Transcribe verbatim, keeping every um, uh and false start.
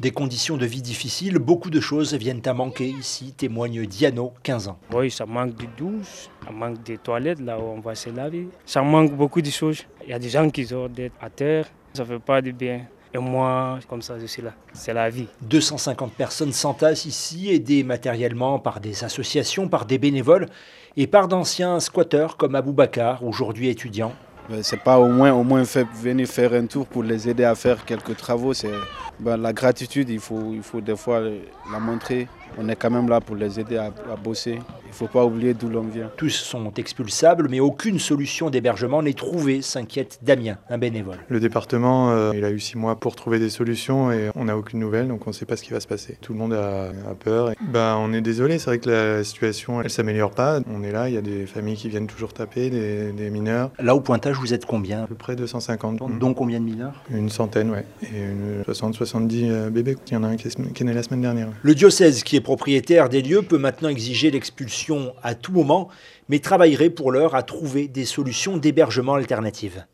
Des conditions de vie difficiles, beaucoup de choses viennent à manquer ici, témoigne Diano, quinze ans. Oui, ça manque de douche, ça manque de toilettes là où on va se laver. Ça manque beaucoup de choses. Il y a des gens qui sont à terre, ça ne fait pas de bien. Et moi, comme ça, je suis là. C'est la vie. deux cent cinquante personnes s'entassent ici, aidées matériellement par des associations, par des bénévoles et par d'anciens squatteurs comme Aboubacar, aujourd'hui étudiant. C'est pas au moins, au moins fait, venir faire un tour pour les aider à faire quelques travaux. C'est, ben, la gratitude, il faut, il faut des fois la montrer. On est quand même là pour les aider à, à bosser. Il ne faut pas oublier d'où l'on vient. Tous sont expulsables, mais aucune solution d'hébergement n'est trouvée, s'inquiète Damien, un bénévole. Le département, euh, il a eu six mois pour trouver des solutions et on n'a aucune nouvelle, donc on ne sait pas ce qui va se passer. Tout le monde a, a peur. Et, ben, on est désolé, c'est vrai que la situation, elle ne s'améliore pas. On est là, il y a des familles qui viennent toujours taper, des, des mineurs. Là, au Pointage, vous êtes combien? À peu près deux cent cinquante. Dont combien de mineurs? Une centaine, ouais. Et une soixante soixante-dix bébés. Il y en a un qui est, qui est né la semaine dernière. Ouais. Le diocèse, qui est propriétaire des lieux, peut maintenant exiger l'expulsion à tout moment, mais travaillerait pour l'heure à trouver des solutions d'hébergement alternatives.